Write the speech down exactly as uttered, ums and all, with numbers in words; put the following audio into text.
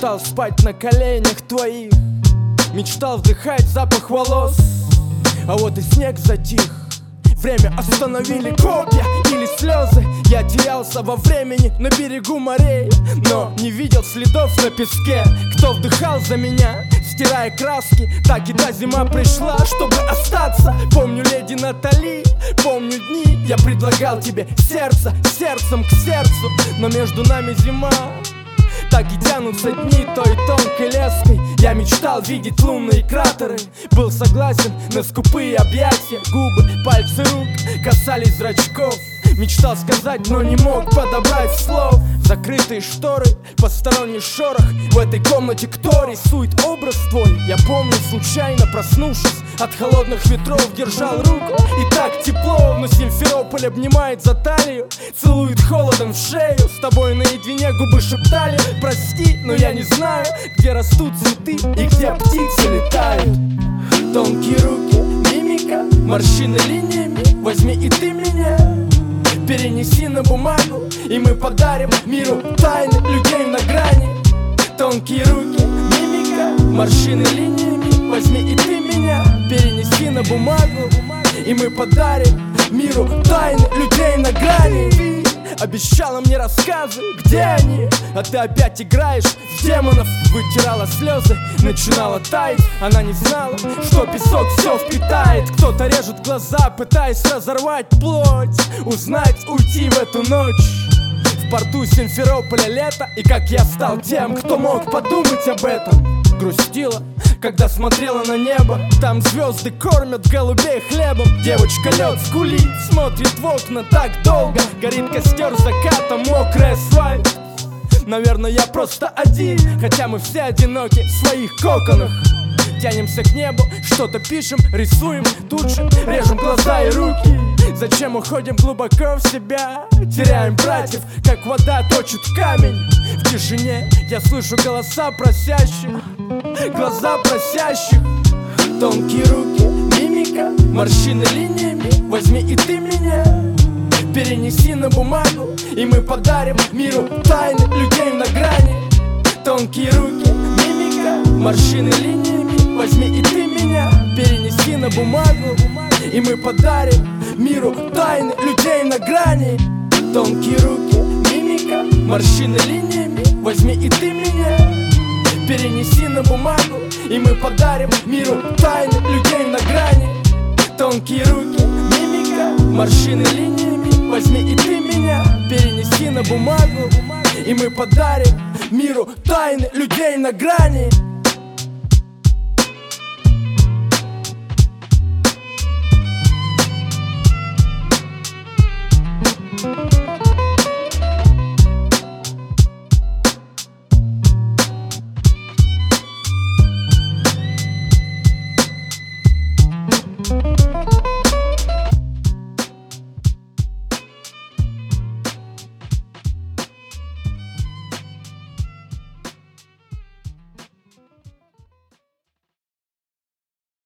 Мечтал спать на коленях твоих, мечтал вдыхать запах волос. А вот и снег затих, время остановили копья или слезы. Я терялся во времени на берегу морей, но не видел следов на песке. Кто вдыхал за меня, стирая краски? Так и та зима пришла, чтобы остаться. Помню леди Натали, помню дни. Я предлагал тебе сердце сердцем к сердцу, но между нами зима. Так и тянутся дни той тонкой леской. Я мечтал видеть лунные кратеры, был согласен на скупые объятия. Губы, пальцы рук касались зрачков. Мечтал сказать, но не мог подобрать слов. Закрытые шторы, посторонний шорох. В этой комнате кто рисует образ твой? Я помню, случайно проснувшись от холодных ветров, держал руку, и так тепло. Но Симферополь обнимает за талию, целует холодом в шею. С тобой наедине губы шептали: прости, но я не знаю, где растут цветы и где птицы летают. Тонкие руки, мимика, морщины линиями. Возьми и ты меня, перенеси на бумагу, и мы подарим миру тайны людей на грани. Тонкие руки, мимика, морщины линиями. Возьми и ты меня, перенеси на бумагу, и мы подарим миру тайны людей на грани. Ты обещала мне рассказы, где они? А ты опять играешь в демонов. Вытирала слезы, начинала таять. Она не знала, что песок все впитает. Кто-то режет глаза, пытаясь разорвать плоть. Узнать, уйти в эту ночь. В порту Симферополя лето, и как я стал тем, кто мог подумать об этом. Грустила, когда смотрела на небо. Там звезды кормят голубей хлебом. Девочка лед скулит, смотрит в окна так долго. Горит костер заката, мокрый асфальт. Наверное, я просто один, хотя мы все одиноки в своих коконах. Тянемся к небу, что-то пишем, рисуем, тут же режем глаза и руки. Зачем уходим глубоко в себя? Теряем братьев, как вода точит камень. В тишине я слышу голоса просящих, глаза просящих. Тонкие руки, мимика, морщины линиями. Возьми и ты меня, перенеси на бумагу, и мы подарим миру тайны людей на грани. Тонкие руки, мимика, морщины линиями. Возьми и ты меня, перенеси на бумагу, и мы подарим миру тайны людей на грани. Тонкие руки, мимика, морщины линиями. Возьми и ты меня, перенеси на бумагу, и мы подарим миру тайны людей на грани. Тонкие руки, мимика, морщины линиями. Возьми и ты меня, перенеси на бумагу, и мы подарим миру тайны людей на грани.